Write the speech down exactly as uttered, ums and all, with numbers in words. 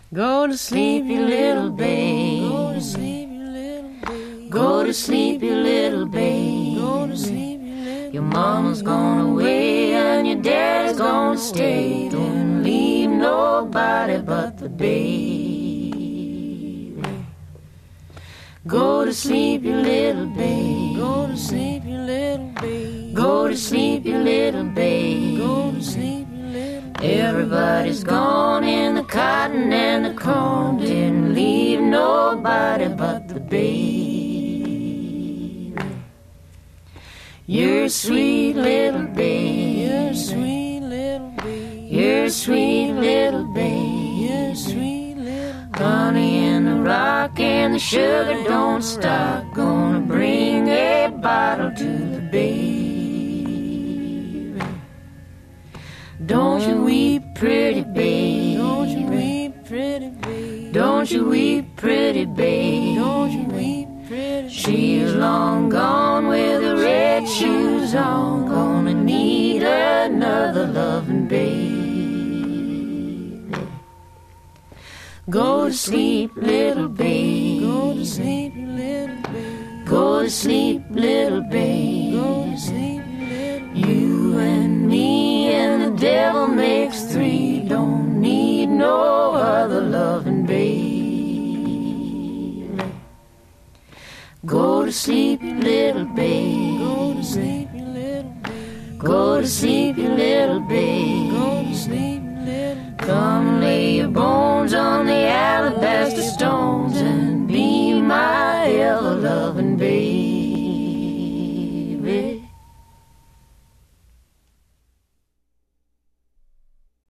Go to sleep, you little babe. Go to sleep, you little babe. Go to sleep, you little babe. Go to sleep, you little Your mama's gone away and your dad's gonna stay. Don't leave nobody but the baby. Go to sleep, you little babe. Go to sleep, you little babe. Go to sleep, you little babe. Go to sleep, you little babe. Everybody's gone in the cotton and the corn. Didn't leave nobody but the baby. You're a sweet little babe. You're a sweet little babe. You're a sweet little babe. You're a sweet little babe. Honey in the rock and the sugar don't stop. Gonna bring a bottle to the baby. Don't you weep, pretty babe. Don't you weep, pretty babe. Don't you weep, pretty babe. Don't you weep, pretty babe. She's long gone with the red shoes on. Gonna need another loving baby. Go to sleep, little babe. Go to sleep, you little babe. Go to sleep, little babe. Go to sleep, you little babe. You and me and the devil makes three. Don't need no other loving babe. Go to sleep, you little babe. Go to sleep, you little babe. Go to sleep, you little babe.